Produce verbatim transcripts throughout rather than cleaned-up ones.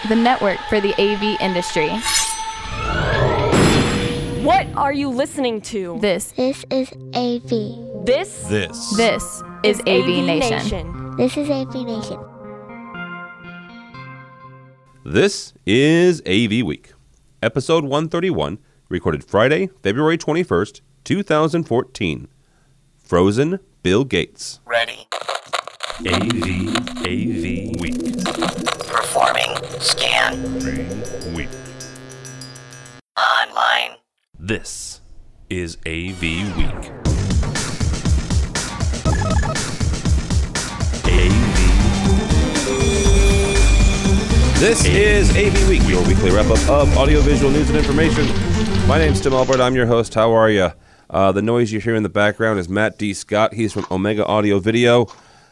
the network for the A V industry. What are you listening to? This. This is A V. This? This. This is A V Nation. Nation. This is A V Nation. This is A V Week, episode one thirty-one, recorded Friday, February twenty-first, two thousand fourteen. Frozen Bill Gates. Ready. A V, A V Week. Performing. Scan. Week. Online. This is A V Week. A V. This is A V Week, your weekly wrap-up of audiovisual news and information. My name's Tim Albert. I'm your host. How are you? Uh, the noise you hear in the background is Matt D. Scott. He's from Omega Audio Video.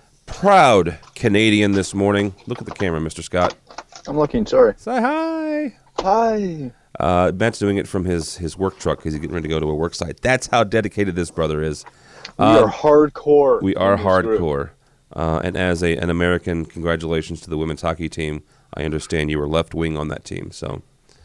Proud Canadian this morning. Look at the camera, Mister Scott. I'm looking, sorry. Say hi. Hi. Uh, Matt's doing it from his, his work truck because he's getting ready to go to a work site. That's how dedicated this brother is. We Um, are hardcore. We are in this group. hardcore. Uh, and as a, an American, congratulations to the women's hockey team. I understand you were left wing on that team, so.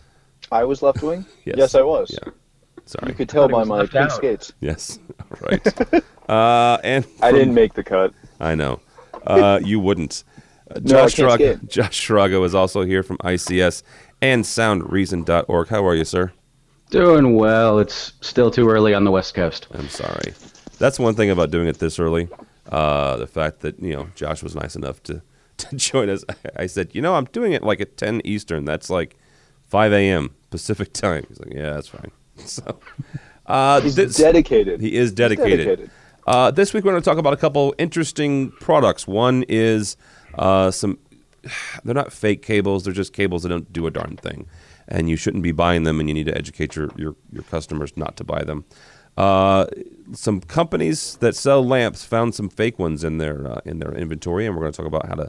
I was left wing? Yes. Yes, I was. Yeah. Sorry. You could tell by was my left pink out. skates. Yes. All right. uh, and I from- didn't make the cut. I know. Uh, you wouldn't. Uh, No, I Josh can't Schraga, skate. Josh Schraga is also here from I C S and sound reason dot org. How are you, sir? Doing well. It's still too early on the West Coast. I'm sorry. That's one thing about doing it this early. Uh, the fact that, you know, Josh was nice enough to, to join us. I said, you know, I'm doing it like at ten Eastern. That's like five a.m. Pacific time. He's like, yeah, that's fine. So, uh, He's this, dedicated. He is He's dedicated. dedicated. Uh, this week we're going to talk about a couple interesting products. One is uh, some, they're not fake cables. They're just cables that don't do a darn thing. And you shouldn't be buying them, and you need to educate your, your, your customers not to buy them. Uh, some companies that sell lamps found some fake ones in their uh, in their inventory, and we're going to talk about how to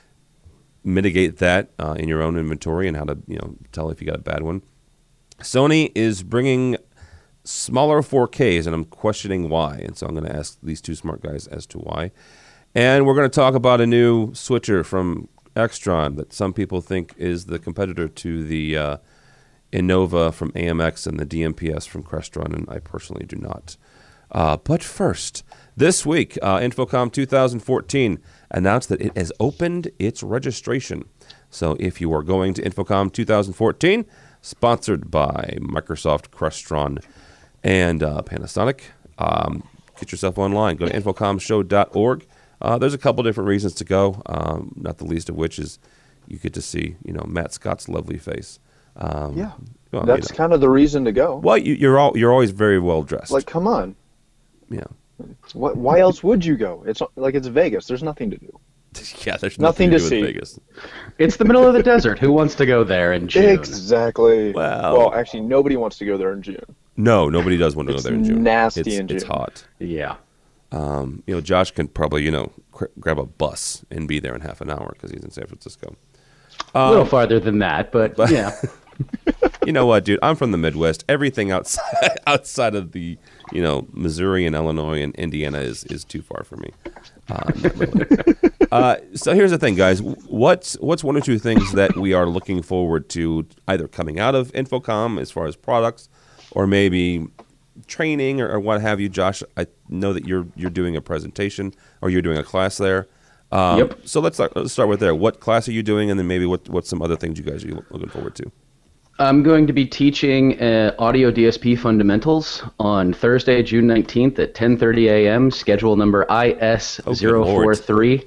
mitigate that uh, in your own inventory and how to, you know, tell if you got a bad one. Sony is bringing smaller four Ks, and I'm questioning why. And so I'm going to ask these two smart guys as to why. And we're going to talk about a new switcher from Extron that some people think is the competitor to the uh, Innova from A M X and the D M P S from Crestron, and I personally do not. Uh, but first, this week, uh, Infocom two thousand fourteen announced that it has opened its registration. So if you are going to Infocom two thousand fourteen, sponsored by Microsoft, Crestron, and uh, Panasonic, um, get yourself online. Go to infocom show dot org. Uh, there's a couple different reasons to go, um, not the least of which is you get to see, you know, Matt Scott's lovely face. Um, Yeah. well, That's you know. kind of the reason to go. Well, you, you're all you're always very well dressed. Like, come on. yeah, What, why else would you go? It's like it's Vegas. There's nothing to do. yeah. There's Nothing nothing, to, to do see. with Vegas. It's the middle of the desert. Who wants to go there in June? Exactly. Well- well, actually, nobody wants to go there in June. No, nobody does want to It's go there in June. nasty it's, in It's June. hot. Yeah. Um, you know, Josh can probably, you know, cr- grab a bus and be there in half an hour because he's in San Francisco. A little farther than that, but, but- yeah. You know what, dude? I'm from the Midwest. Everything outside outside of the, you know, Missouri and Illinois and Indiana is, is too far for me. Uh, not really. uh, so here's the thing, guys. What's what's one or two things that we are looking forward to either coming out of Infocom as far as products, or maybe training or, or what have you? Josh, I know that you're you're doing a presentation or you're doing a class there. Um, Yep. So let's start, let's start with there. What class are you doing, and then maybe what what's some other things you guys are looking forward to? I'm going to be teaching uh, Audio D S P Fundamentals on Thursday, June nineteenth at ten thirty a.m., schedule number I S zero four three.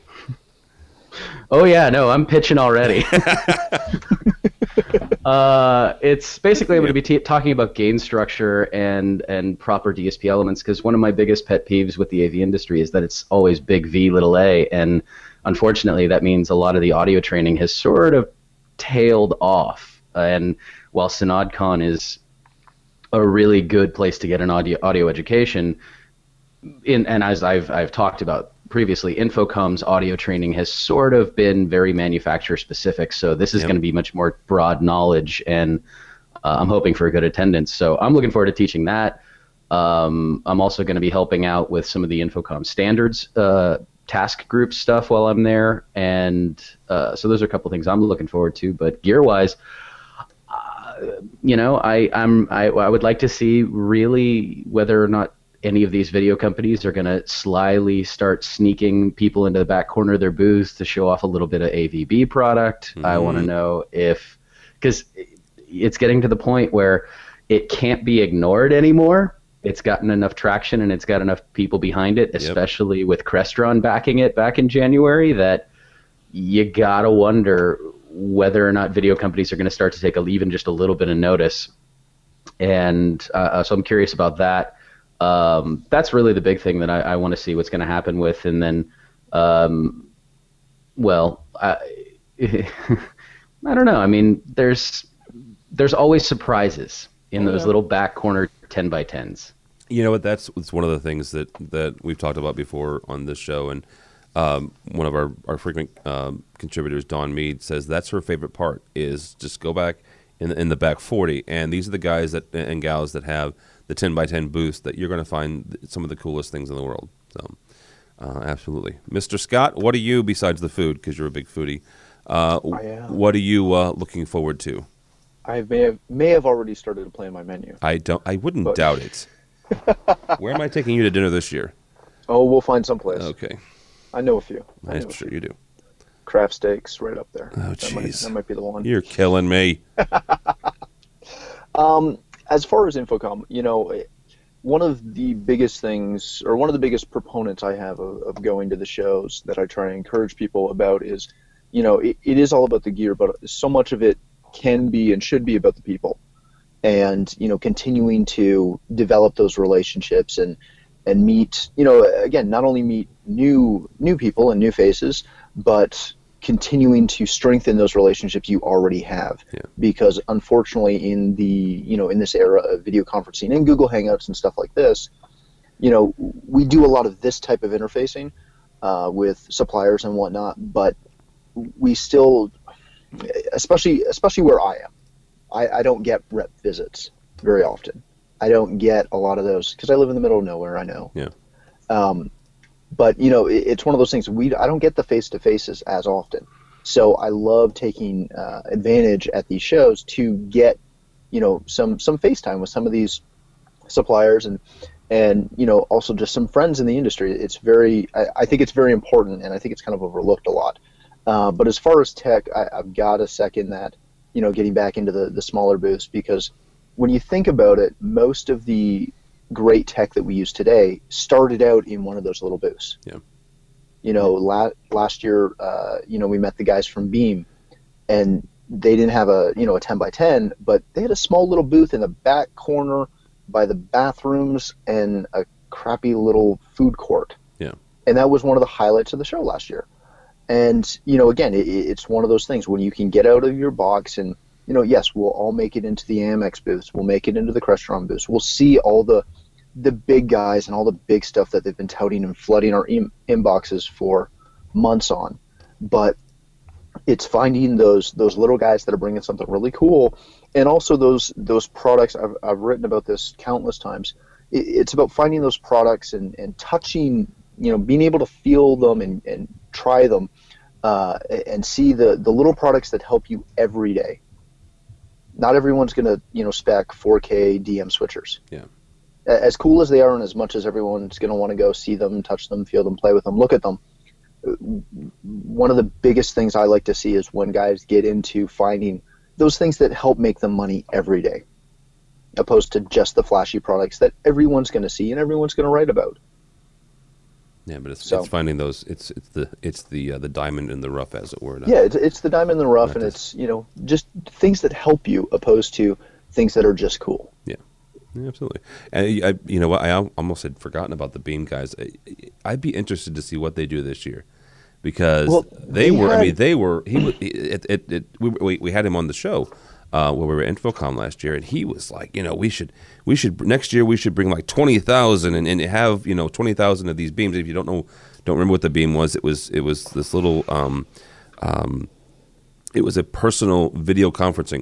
Oh, yeah, no, I'm pitching already. uh, it's basically I'm going to be t- talking about gain structure and, and proper D S P elements, because one of my biggest pet peeves with the A V industry is that it's always big V, little a, and unfortunately that means a lot of the audio training has sort of tailed off. And while SynodCon is a really good place to get an audio audio education, in and as I've I've talked about previously, Infocom's audio training has sort of been very manufacturer specific. So this is Yep. going to be much more broad knowledge, and uh, I'm hoping for a good attendance. So I'm looking forward to teaching that. Um, I'm also going to be helping out with some of the Infocom standards uh, task group stuff while I'm there, and uh, so those are a couple things I'm looking forward to. But gear-wise, uh, you know, I I'm I, I would like to see really whether or not any of these video companies are going to slyly start sneaking people into the back corner of their booths to show off a little bit of A V B product. Mm-hmm. I want to know if, because it's getting to the point where it can't be ignored anymore. It's gotten enough traction and it's got enough people behind it, especially yep. with Crestron backing it back in January, that you got to wonder whether or not video companies are going to start to take a, even just a little bit of notice. And uh, so I'm curious about that. Um, that's really the big thing that I, I want to see what's going to happen with. And then, um, well, I, I don't know. I mean, there's there's always surprises in those little back corner ten by tens. You know what? That's, that's one of the things that, that we've talked about before on this show. And um, one of our, our frequent um, contributors, Dawn Mead, says that's her favorite part is just go back in, in the back forty. And these are the guys that and gals that have the ten by ten booths that you're going to find some of the coolest things in the world. So, uh, absolutely. Mister Scott, what are you, besides the food, because you're a big foodie, uh, I am. What are you uh, looking forward to? I may have, may have already started to plan my menu. I don't. I wouldn't But- doubt it. Where am I taking you to dinner this year? Oh, we'll find someplace. Okay. I know a few. I know I'm a sure few. you do. Craft Steaks right up there. Oh, that, might, jeez. that might be the one. You're killing me. Um, as far as Infocom, you know, one of the biggest things, or one of the biggest proponents I have of, of going to the shows that I try and encourage people about is, you know, it, it is all about the gear, but so much of it can be and should be about the people. And, you know, continuing to develop those relationships and, and meet, you know, again, not only meet new new people and new faces, but continuing to strengthen those relationships you already have. Yeah. Because unfortunately in the, you know, in this era of video conferencing and Google Hangouts and stuff like this, you know, we do a lot of this type of interfacing uh, with suppliers and whatnot, but we still, especially especially where I am, I, I don't get rep visits very often. I don't get a lot of those because I live in the middle of nowhere, I know. Yeah. Um, but, you know, it, it's one of those things. We I don't get the face-to-faces as often. So I love taking uh, advantage at these shows to get, you know, some, some FaceTime with some of these suppliers and, and, you know, also just some friends in the industry. It's very, I, I think it's very important, and I think it's kind of overlooked a lot. Uh, but as far as tech, I, I've got to second that, you know, getting back into the, the smaller booths, because when you think about it, most of the great tech that we use today started out in one of those little booths. Yeah. You know, la- last year, uh, you know, we met the guys from Beam, and they didn't have a, you know, a ten by ten, but they had a small little booth in the back corner by the bathrooms and a crappy little food court. Yeah. And that was one of the highlights of the show last year. And, you know, again, it, it's one of those things when you can get out of your box and, you know, yes, we'll all make it into the Amex booths. We'll make it into the Crestron booths. We'll see all the the big guys and all the big stuff that they've been touting and flooding our in- inboxes for months on. But it's finding those those little guys that are bringing something really cool, and also those those products. I've, I've written about this countless times. It, it's about finding those products and, and touching, you know, being able to feel them and, and try them uh, and see the, the little products that help you every day. Not everyone's going to, you know, spec four K D M switchers. Yeah. As cool as they are and as much as everyone's going to want to go see them, touch them, feel them, play with them, look at them, one of the biggest things I like to see is when guys get into finding those things that help make them money every day, opposed to just the flashy products that everyone's going to see and everyone's going to write about. Yeah, but it's, So- it's finding those. It's it's the it's the uh, the diamond in the rough, as it were. not- Yeah, it's, it's the diamond in the rough, Not and just- it's, you know, just things that help you opposed to things that are just cool. Yeah, yeah, absolutely. And I, I- you know what? I al- almost had forgotten about the Beam guys. I, I'd be interested to see what they do this year, because Well, they, they were. I had- mean, they were. He was. It, it, it, we, we we had him on the show uh, when we were at Infocom last year, and he was like, you know, we should we should next year we should bring like twenty thousand and, and have, you know, twenty thousand of these beams. If you don't know, don't remember what the beam was, it was it was this little. Um, um, it was a personal video conferencing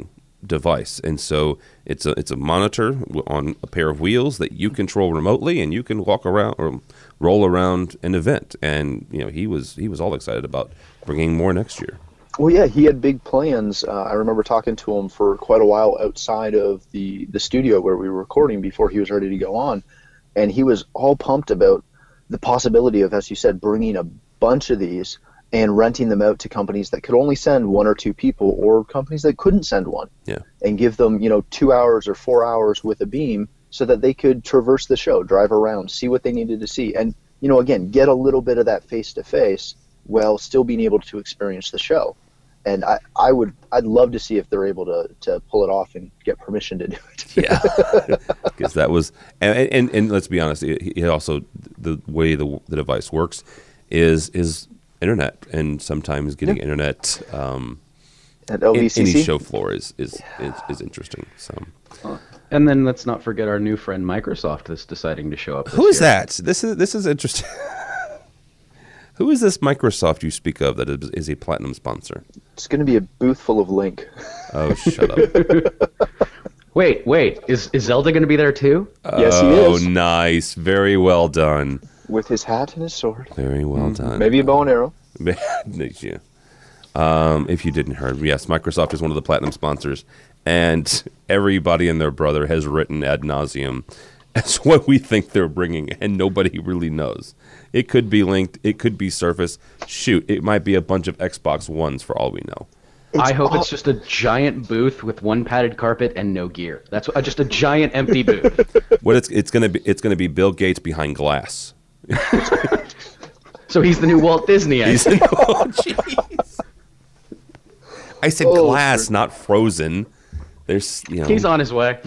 device, and so it's a it's a monitor on a pair of wheels that you control remotely, and you can walk around or roll around an event. And you know, he was he was all excited about bringing more next year. Well, yeah, he had big plans. Uh, I remember talking to him for quite a while outside of the, the studio where we were recording before he was ready to go on. And he was all pumped about the possibility of, as you said, bringing a bunch of these and renting them out to companies that could only send one or two people, or companies that couldn't send one. Yeah. And give them, you know, two hours or four hours with a beam so that they could traverse the show, drive around, see what they needed to see. And, you know, again, get a little bit of that face-to-face while still being able to experience the show. And I, I would, I'd love to see if they're able to, to pull it off and get permission to do it. Yeah, because that was, and, and and let's be honest, it, it also the way the the device works is is internet, and sometimes getting Yeah. internet um, At L V C C? any show floor is is, is, is interesting. So, And then let's not forget our new friend Microsoft that's deciding to show up. This who is year. that? This is this is interesting. Who is this Microsoft you speak of that is, is a platinum sponsor? It's going to be a booth full of Link. Oh, shut up. Wait, wait, is is Zelda going to be there too? Yes, he Oh, is. nice. Very well done. With his hat and his sword. Very well done. Maybe a bow and arrow. yeah. Um, if you didn't hear, yes, Microsoft is one of the platinum sponsors, and everybody and their brother has written ad nauseum as what we think they're bringing, and nobody really knows. It could be Linked. It could be Surface. Shoot, it might be a bunch of Xbox Ones for all we know. I hope all- it's just a giant booth with one padded carpet and no gear. That's what, uh, just a giant empty booth. What it's it's gonna be? It's gonna be Bill Gates behind glass. So he's the new Walt Disney. I He's think. oh, jeez. I said Oh, glass, not frozen. There's, you know. He's on his way.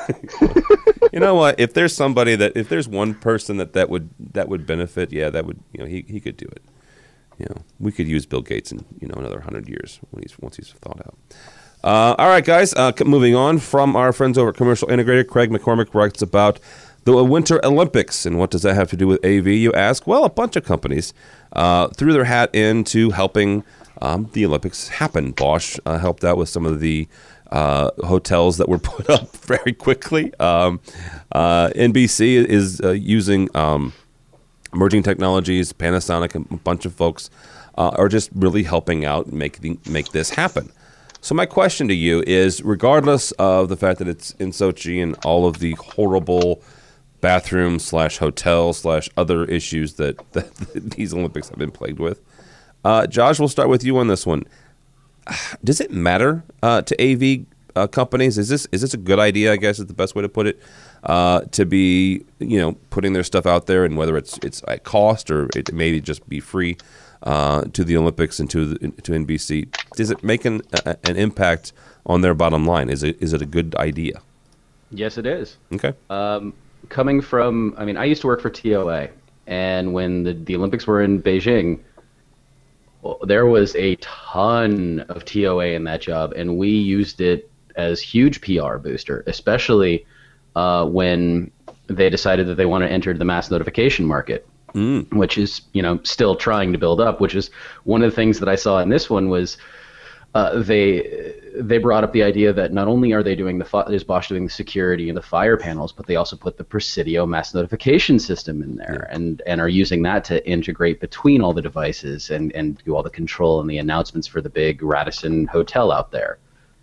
You know what? If there's somebody that, if there's one person that, that would that would benefit, yeah, that would, you know, he, he could do it. You know, we could use Bill Gates in, you know, another hundred years when he's once he's thawed out. Uh, all right, guys. Uh, c- moving on from our friends over at Commercial Integrated, Craig McCormick writes about the Winter Olympics, and what does that have to do with A V? You ask. Well, a bunch of companies uh, threw their hat into helping um, the Olympics happen. Bosch uh, helped out with some of the Uh, hotels that were put up very quickly. Um, uh, N B C is uh, using um, emerging technologies. Panasonic and a bunch of folks uh, are just really helping out and make the, make this happen. So my question to you is, regardless of the fact that it's in Sochi and all of the horrible bathroom slash hotel slash other issues that, that these Olympics have been plagued with, uh, Josh, we'll start with you on this one. Does it matter uh, to A V uh, companies? Is this is this a good idea? I guess is the best way to put it. Uh, to be, you know, putting their stuff out there, and whether it's it's at cost or it maybe just be free uh, to the Olympics and to the, to N B C. Does it make an a, an impact on their bottom line? Is it is it a good idea? Yes, it is. Okay. Um, coming from, I mean, I used to work for T O A, and when the, the Olympics were in Beijing, well, there was a ton of T O A in that job, and we used it as huge P R booster, especially uh, when they decided that they want to enter the mass notification market, mm. which is, you know, still trying to build up. Which is one of the things that I saw in this one was uh, they they brought up the idea that not only are they doing the is Bosch doing the security and the fire panels, but they also put the Presidio mass notification system in there, yeah. and and are using that to integrate between all the devices and and do all the control and the announcements for the big Radisson hotel out there.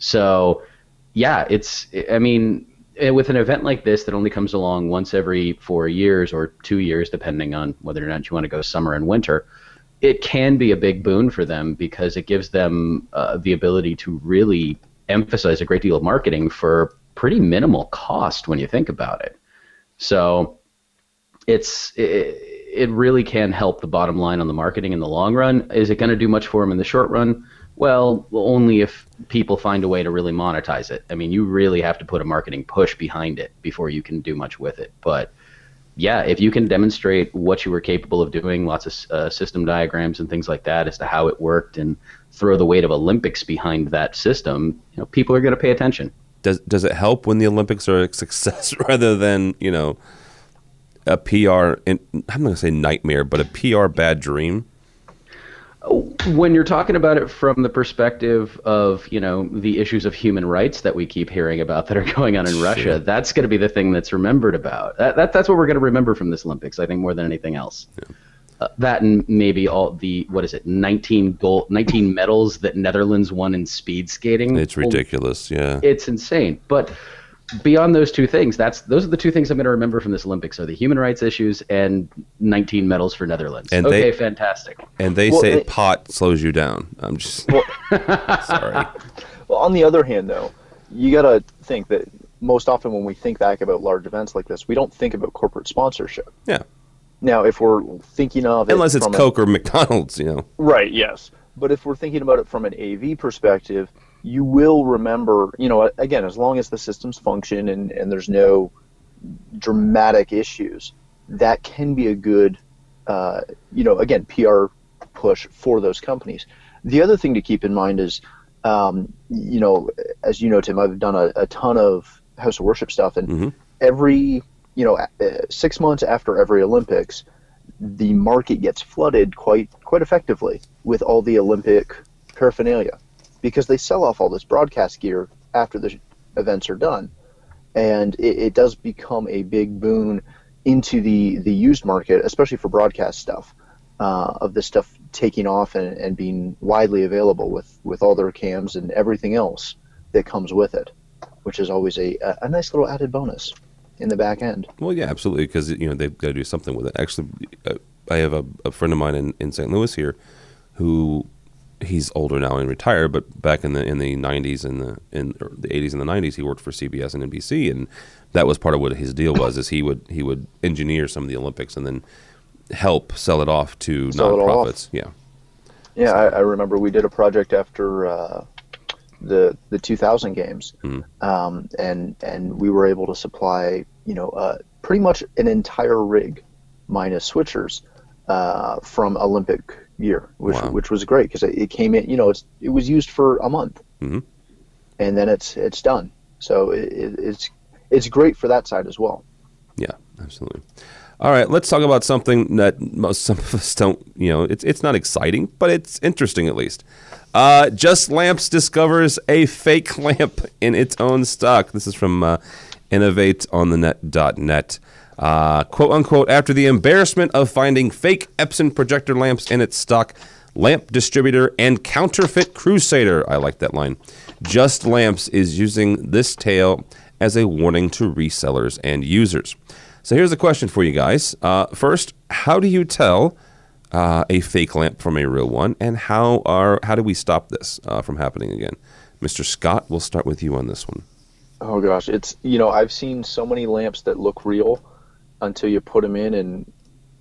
So yeah, it's I mean, with an event like this that only comes along once every four years or two years, depending on whether or not you want to go summer and winter, it can be a big boon for them because it gives them uh, the ability to really emphasize a great deal of marketing for pretty minimal cost when you think about it. So it's it, it really can help the bottom line on the marketing in the long run. Is it going to do much for them in the short run? Well, only if people find a way to really monetize it. I mean, you really have to put a marketing push behind it before you can do much with it. But yeah, if you can demonstrate what you were capable of doing, lots of uh, system diagrams and things like that as to how it worked, and throw the weight of Olympics behind that system, you know, people are going to pay attention. Does does it help when the Olympics are a success rather than, you know, a P R? In, I'm not going to say nightmare, but a P R bad dream. When you're talking about it from the perspective of, you know, the issues of human rights that we keep hearing about that are going on in Sure. Russia, that's going to be the thing that's remembered about. That, that That's what we're going to remember from this Olympics, I think, more than anything else. Yeah. Uh, that and maybe all the, what is it, nineteen gold, nineteen medals that Netherlands won in speed skating. It's ridiculous, yeah. It's insane. But beyond those two things, that's those are the two things I'm going to remember from this Olympics: are the human rights issues and nineteen medals for Netherlands. And okay, they, fantastic. And they well, say they, pot slows you down. I'm just well, sorry. Well, on the other hand, though, you got to think that most often when we think back about large events like this, we don't think about corporate sponsorship. Yeah. Now, if we're thinking of it unless it's from Coke a, or McDonald's, you know. Right, yes. But if we're thinking about it from an A V perspective, you will remember, you know, again, as long as the systems function and, and there's no dramatic issues, that can be a good, uh, you know, again, P R push for those companies. The other thing to keep in mind is, um, you know, as you know, Tim, I've done a, a ton of House of Worship stuff, and mm-hmm. every, you know, six months after every Olympics, the market gets flooded quite quite effectively with all the Olympic paraphernalia, because they sell off all this broadcast gear after the events are done, and it, it does become a big boon into the the used market, especially for broadcast stuff, uh, of this stuff taking off and, and being widely available with with all their cams and everything else that comes with it, which is always a a nice little added bonus in the back end. Well, yeah, absolutely, because you know they've got to do something with it. Actually, uh, I have a, a friend of mine in, in Saint Louis here, who he's older now and retired, but back in the in the nineties and the in the eighties and the nineties, he worked for C B S and N B C, and that was part of what his deal was. Is he would he would engineer some of the Olympics and then help sell it off to sell nonprofits. Off. Yeah, yeah. So. I, I remember we did a project after. Uh, the the two thousand games, mm. um, and and we were able to supply, you know, uh, pretty much an entire rig minus switchers uh, from Olympic gear, which wow. which was great because it, it came in, you know, it's it was used for a month, mm-hmm. and then it's it's done. So it, it, it's it's great for that side as well. Yeah, absolutely. All right, let's talk about something that most some of us don't, you know, it's it's not exciting, but it's interesting at least. Uh, Just Lamps discovers a fake lamp in its own stock. This is from uh, innovate on the net dot net. Uh, quote unquote, after the embarrassment of finding fake Epson projector lamps in its stock, lamp distributor and counterfeit crusader, I like that line, Just Lamps is using this tale as a warning to resellers and users. So here's the question for you guys. Uh, first, how do you tell uh, a fake lamp from a real one, and how are how do we stop this uh, from happening again? Mister Scott, we'll start with you on this one. Oh gosh, it's, you know, I've seen so many lamps that look real until you put them in and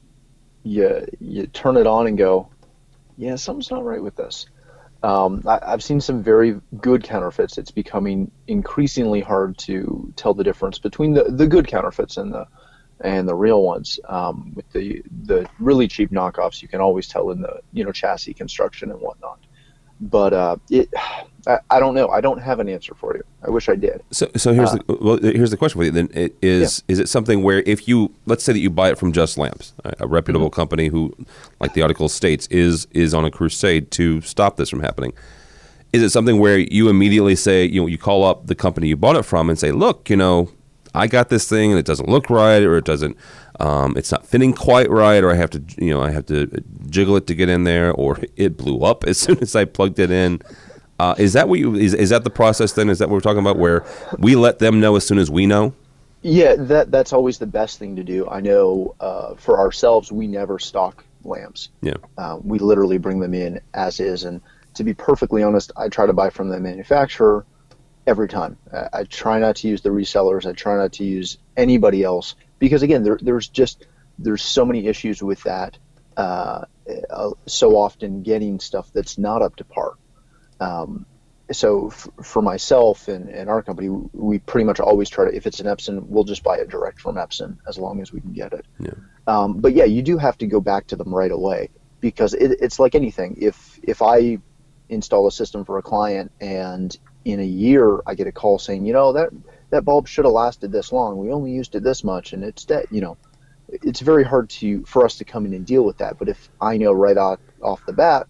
you you turn it on and go, yeah, something's not right with this. Um, I, I've seen some very good counterfeits. It's becoming increasingly hard to tell the difference between the, the good counterfeits and the and the real ones. Um, with the the really cheap knockoffs, you can always tell in the, you know, chassis construction and whatnot. But uh, it, I, I don't know. I don't have an answer for you. I wish I did. So, so here's Uh, the well, here's the question for you. Then it is Yeah. is it something where if you, let's say that you buy it from Just Lamps, a, a reputable Mm-hmm. company who, like the article states, is is on a crusade to stop this from happening. Is it something where you immediately say, you know, you call up the company you bought it from and say, look, you know, I got this thing and it doesn't look right, or it doesn't, um, it's not fitting quite right, or I have to, you know, I have to jiggle it to get in there, or it blew up as soon as I plugged it in. Uh, is that what you, is, is that the process then? Is that what we're talking about, where we let them know as soon as we know? Yeah, that that's always the best thing to do. I know uh, for ourselves, we never stock lamps. Yeah. Uh, we literally bring them in as is. And to be perfectly honest, I try to buy from the manufacturer every time. I, I try not to use the resellers. I try not to use anybody else, because again, there, there's just there's so many issues with that. Uh, uh, so often getting stuff that's not up to par. Um, so f- for myself and, and our company, we pretty much always try to, if it's an Epson, we'll just buy it direct from Epson as long as we can get it. Yeah. Um, but yeah, you do have to go back to them right away, because it, it's like anything. If if I install a system for a client and in a year I get a call saying, you know, that that bulb should have lasted this long, we only used it this much and it's dead, you know, it's very hard to for us to come in and deal with that. But if I know right off, off the bat,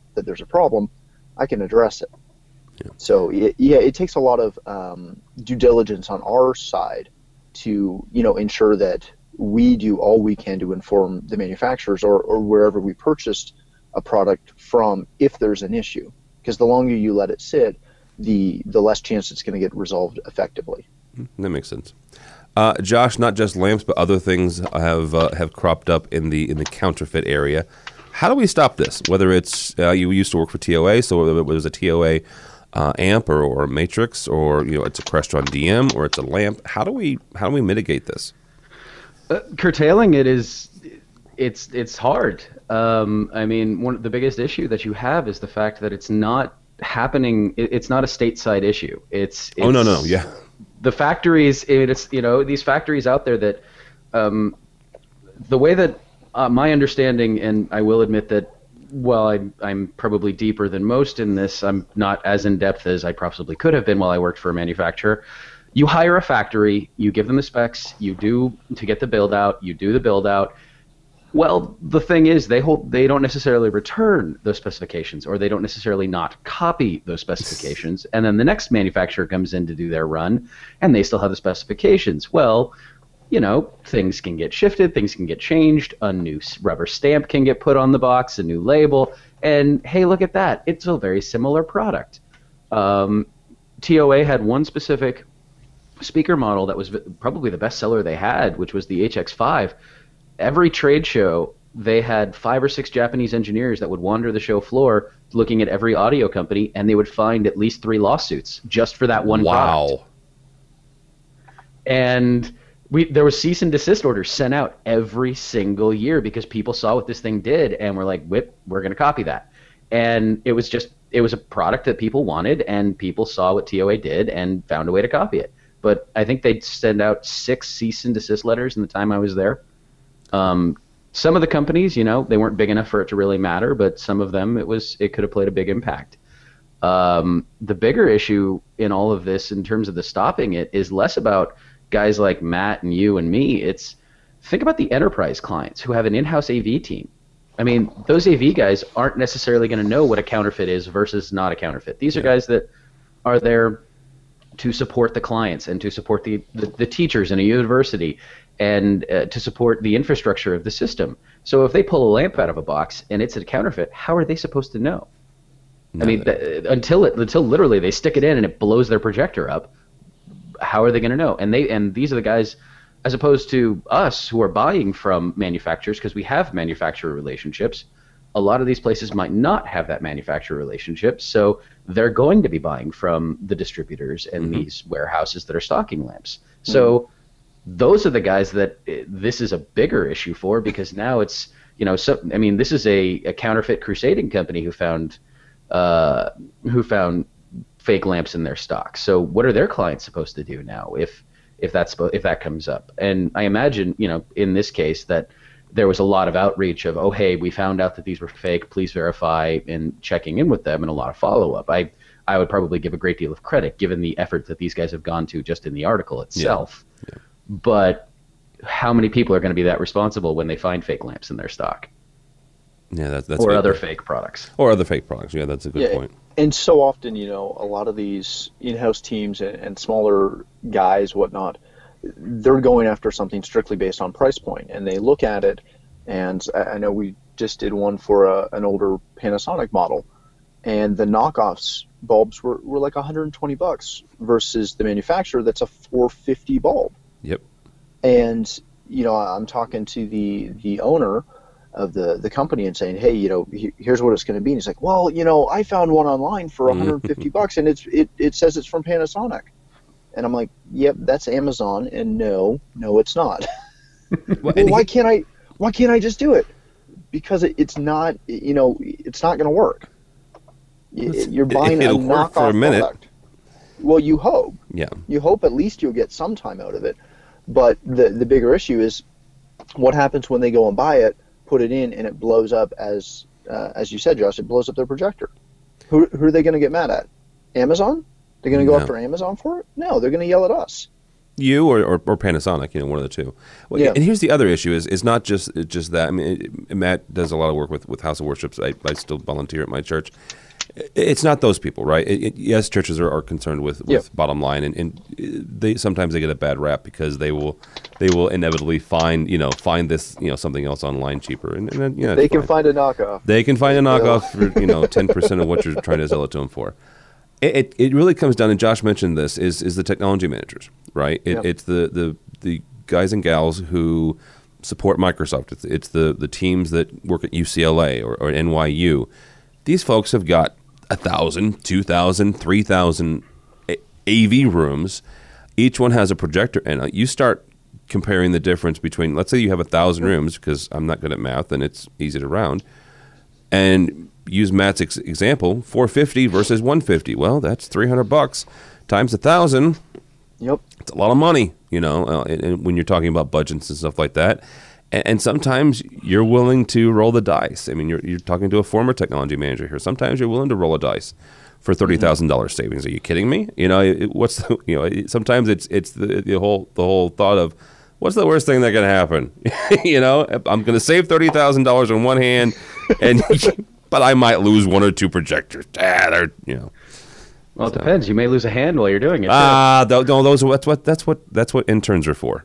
that there's a problem, I can address it. Yeah. So it, yeah, it takes a lot of um, due diligence on our side to, you know, ensure that we do all we can to inform the manufacturers or, or wherever we purchased a product from if there's an issue. Because the longer you let it sit, the the less chance it's going to get resolved effectively. That makes sense. Uh, Josh, not just lamps, but other things have uh, have cropped up in the in the counterfeit area. How do we stop this? Whether it's uh, you used to work for T O A, so whether it was a T O A uh, amp or, or matrix, or you know it's a Crestron D M or it's a lamp. How do we how do we mitigate this? Uh, curtailing it is it's it's hard. Um, I mean, one the biggest issue that you have is the fact that it's not happening. It, it's not a stateside issue. It's, it's oh no no yeah. The factories, it's, you know, these factories out there that, um, the way that uh, my understanding, and I will admit that while I'm, I'm probably deeper than most in this, I'm not as in-depth as I possibly could have been while I worked for a manufacturer. You hire a factory, you give them the specs, you do, to get the build-out, you do the build-out. Well, the thing is, they hold, they don't necessarily return those specifications, or they don't necessarily not copy those specifications, and then the next manufacturer comes in to do their run, and they still have the specifications. Well, you know, things can get shifted, things can get changed, a new rubber stamp can get put on the box, a new label, and hey, look at that, it's a very similar product. Um, T O A had one specific speaker model that was probably the best seller they had, which was the H X five. Every trade show, they had five or six Japanese engineers that would wander the show floor looking at every audio company, and they would find at least three lawsuits just for that one wow. product. And we there was cease and desist orders sent out every single year because people saw what this thing did and were like, whip, we're going to copy that. And it was just, it was a product that people wanted, and people saw what T O A did and found a way to copy it. But I think they'd send out six cease and desist letters in the time I was there. Um, some of the companies, you know, they weren't big enough for it to really matter, but some of them, it was, it could have played a big impact. Um, the bigger issue in all of this, in terms of the stopping it, is less about guys like Matt and you and me. It's, think about the enterprise clients who have an in-house A V team. I mean, those A V guys aren't necessarily going to know what a counterfeit is versus not a counterfeit. These are guys that are there to support the clients and to support the, the, the teachers in a university, and uh, to support the infrastructure of the system. So if they pull a lamp out of a box and it's a counterfeit, how are they supposed to know? No, I mean, th- until it until literally they stick it in and it blows their projector up, how are they going to know? And they and these are the guys, as opposed to us who are buying from manufacturers, because we have manufacturer relationships. A lot of these places might not have that manufacturer relationship, so they're going to be buying from the distributors and mm-hmm. these warehouses that are stocking lamps. Mm-hmm. So those are the guys that this is a bigger issue for, because now it's, you know, so, I mean, this is a, a counterfeit crusading company who found uh, who found fake lamps in their stock. So what are their clients supposed to do now if if that's if that comes up? And I imagine, you know, in this case that there was a lot of outreach of, oh, hey, we found out that these were fake, please verify, and checking in with them, and a lot of follow-up. I I would probably give a great deal of credit given the effort that these guys have gone to just in the article itself. Yeah. Yeah. But how many people are going to be that responsible when they find fake lamps in their stock? Yeah, that's that's or good. other fake products. Or other fake products. Yeah, that's a good yeah, point. And so often, you know, a lot of these in-house teams and, and smaller guys, whatnot, they're going after something strictly based on price point, and they look at it. And I know we just did one for a, an older Panasonic model, and the knockoffs bulbs were, were like one hundred twenty bucks versus the manufacturer that's a four fifty bulb. Yep. And you know, I'm talking to the the owner of the the company and saying, hey, you know, he, here's what it's going to be. And he's like, well, you know, I found one online for one hundred fifty bucks, and it's it it says it's from Panasonic. And I'm like, yep, that's Amazon. And no, no, it's not. well, well why can't I? Why can't I just do it? Because it, it's not, you know, it's not going to work. You're buying It'll a work knockoff for a minute. product. Well, you hope. Yeah. You hope at least you'll get some time out of it. But the the bigger issue is what happens when they go and buy it, put it in, and it blows up as uh, as you said, Josh, it blows up their projector. Who who are they going to get mad at? Amazon? They're going to go No. after Amazon for it? No, they're going to yell at us. You or, or, or Panasonic, you know, one of the two. Well, Yeah. And here's the other issue: is is not just just that. I mean, it, Matt does a lot of work with, with House of Worships. I, I still volunteer at my church. It's not those people, right? It, it, yes, churches are, are concerned with, with Yep. bottom line, and, and they sometimes they get a bad rap because they will they will inevitably find you know find this you know something else online cheaper, and, and then, yeah, They it's can fine. find a knockoff. They can find a knockoff for you know ten percent of what you're trying to sell it to them for. It, it it really comes down, and Josh mentioned this, is is the technology managers, right? It, Yep. It's the, the the guys and gals who support Microsoft. It's, it's the the teams that work at U C L A or, or N Y U. These folks have got a thousand, two thousand, three thousand A V rooms. Each one has a projector, and you start comparing the difference between. Let's say you have a thousand rooms, because I'm not good at math, and it's easy to round, and use Matt's ex- example, four fifty versus one fifty. Well, that's three hundred bucks times a thousand. Yep. It's a lot of money, you know, uh, and, and when you're talking about budgets and stuff like that. And, and sometimes you're willing to roll the dice. I mean, you're you're talking to a former technology manager here. Sometimes you're willing to roll a dice for thirty thousand mm-hmm. dollars savings. Are you kidding me? You know, it, what's the, you know? It, sometimes it's it's the, the whole the whole thought of what's the worst thing that can happen? You know, I'm going to save thirty thousand dollars on one hand, and but I might lose one or two projectors. Ah, they're you know. Well, it depends. You may lose a hand while you're doing it. too. Ah, th- no, those are that's what that's what that's what interns are for.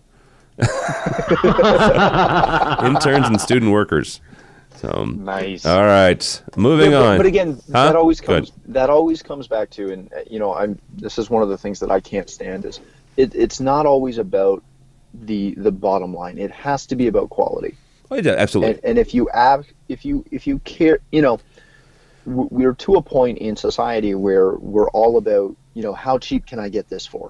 Interns and student workers. So Nice. All right, moving Yeah, but, on. But again, Huh? that always Good. comes. That always comes back to, and uh, you know, I'm. This is one of the things that I can't stand. Is it, it's not always about the the bottom line. It has to be about quality. Oh, yeah, absolutely. And, and if you ab, if you if you care, you know, w- we're to a point in society where we're all about, you know, how cheap can I get this for,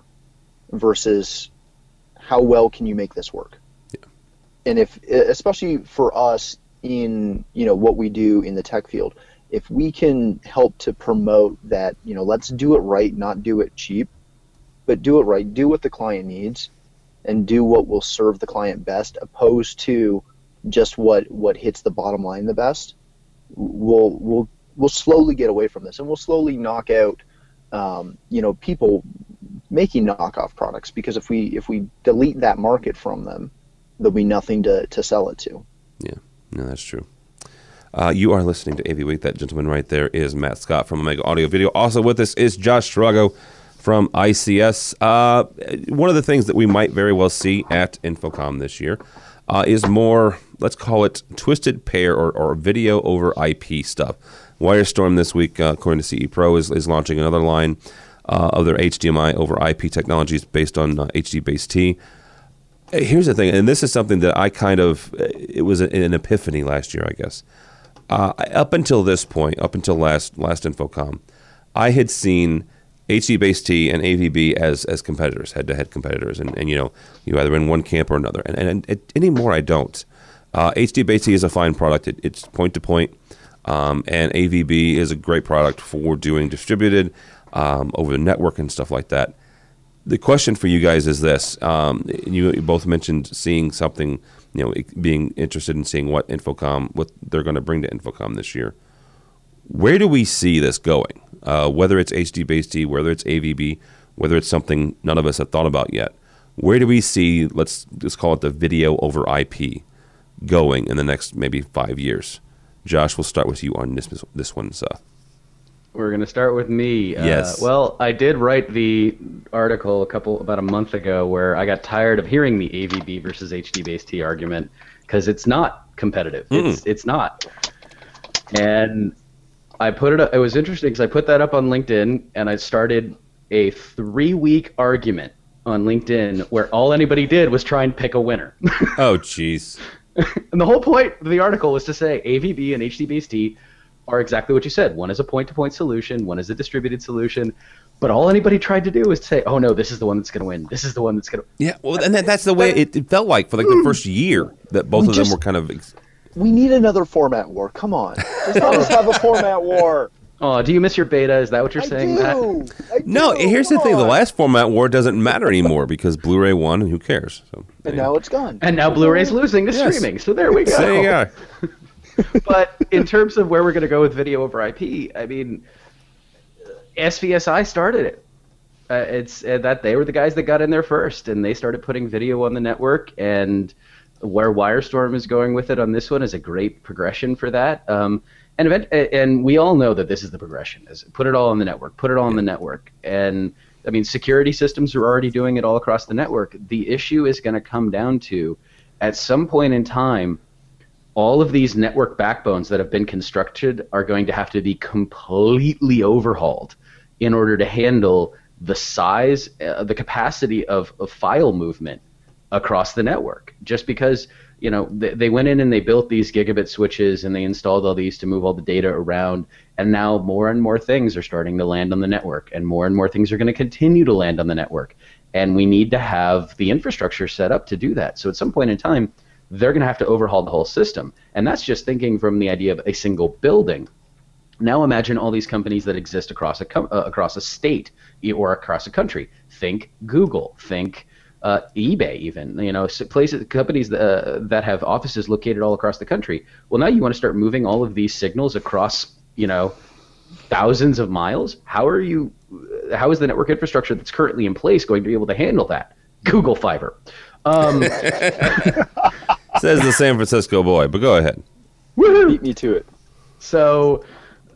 versus how well can you make this work. Yeah. And if, especially for us in, you know, what we do in the tech field, if we can help to promote that, you know, let's do it right, not do it cheap, but do it right, do what the client needs, and do what will serve the client best, opposed to just what what hits the bottom line the best, we'll we'll we'll slowly get away from this, and we'll slowly knock out um, you know, people making knockoff products, because if we if we delete that market from them, there'll be nothing to, to sell it to. Yeah, no, that's true. Uh, you are listening to A V Week. That gentleman right there is Matt Scott from Omega Audio Video. Also with us is Josh Shrago from I C S. Uh, one of the things that we might very well see at InfoComm this year uh, is more, let's call it twisted pair or, or video over I P stuff. Wirestorm this week, uh, according to C E Pro, is, is launching another line uh, of their H D M I over I P technologies based on uh, H D Base T. Here's the thing, and this is something that I kind of, it was an epiphany last year, I guess. Uh, up until this point, up until last last InfoComm, I had seen H D Base T and A V B as as competitors, head-to-head competitors, and, and you know, you either in one camp or another. And, and it, anymore, I don't. Uh, H D Base T is a fine product. It, it's point-to-point, um, and A V B is a great product for doing distributed um, over the network and stuff like that. The question for you guys is this. Um, you, you both mentioned seeing something, you know, being interested in seeing what InfoComm, what they're going to bring to InfoComm this year. Where do we see this going? Uh, whether it's H D Base T, whether it's A V B, whether it's something none of us have thought about yet. Where do we see, let's just call it the video over I P, going in the next maybe five years? Josh, we'll start with you on this this one, Seth. We're going to start with me. Yes. Uh, well, I did write the article a couple about a month ago where I got tired of hearing the A V B versus H D Base T argument, because it's not competitive. Mm. It's it's not. And I put it up. It was interesting because I put that up on LinkedIn, and I started a three-week argument on LinkedIn where all anybody did was try and pick a winner. Oh, jeez. And the whole point of the article was to say A V B and H D Base T are exactly what you said. One is a point-to-point solution. One is a distributed solution. But all anybody tried to do was say, oh, no, this is the one that's going to win. This is the one that's going to Yeah, well, and that, that's the way it, it felt like for like the first year that both We of just- them were kind of... Ex- We need another format war. Come on, just let us have a format war. Oh, do you miss your beta? Is that what you're I saying, do. Matt? I No, do. here's the Come thing. The on. last format war doesn't matter anymore because Blu-ray won, and who cares? So, And now it's gone. And now Blu-ray's losing to Yes. streaming. So there we go. there you go. But in terms of where we're going to go with video over I P, I mean, S V S I started it. Uh, it's uh, that they were the guys that got in there first, and they started putting video on the network. And where Wirestorm is going with it on this one is a great progression for that. Um, and event, and we all know that this is the progression: is put it all on the network, put it all on the network. And I mean, security systems are already doing it all across the network. The issue is going to come down to, at some point in time, all of these network backbones that have been constructed are going to have to be completely overhauled in order to handle the size, uh, the capacity of, of file movement across the network. Just because, you know, they, they went in and they built these gigabit switches and they installed all these to move all the data around, and now more and more things are starting to land on the network, and more and more things are going to continue to land on the network. And we need to have the infrastructure set up to do that. So at some point in time, they're going to have to overhaul the whole system. And that's just thinking from the idea of a single building. Now imagine all these companies that exist across a com- uh, across a state or across a country. Think Google. Think uh, eBay. Even you know places, companies that, uh, that have offices located all across the country. Well, now you want to start moving all of these signals across you know thousands of miles. How are you? How is the network infrastructure that's currently in place going to be able to handle that? Google Fiber. Um, Says the San Francisco boy, but go ahead. Beat me to it. So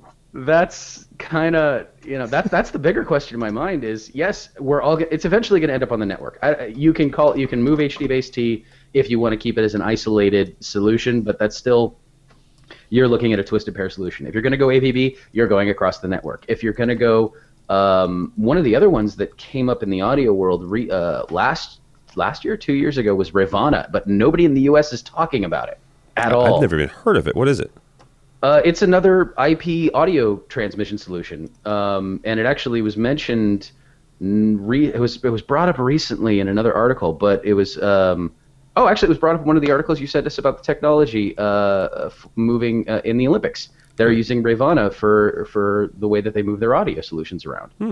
that's kind of you know that's that's the bigger question in my mind is yes we're all it's eventually going to end up on the network. I, you can call you can move H D base T if you want to keep it as an isolated solution, but that's still you're looking at a twisted pair solution. If you're going to go A V B, you're going across the network. If you're going to go um, one of the other ones that came up in the audio world re, uh, last last year, two years ago was Revana, but nobody in the U S is talking about it at all. I've never even heard of it. What is it? Uh, it's another I P audio transmission solution, um, and it actually was mentioned. Re- it was it was brought up recently in another article, but it was um, oh, actually, it was brought up in one of the articles you sent us about the technology uh, f- moving uh, in the Olympics. They're using Revana for for the way that they move their audio solutions around. Hmm.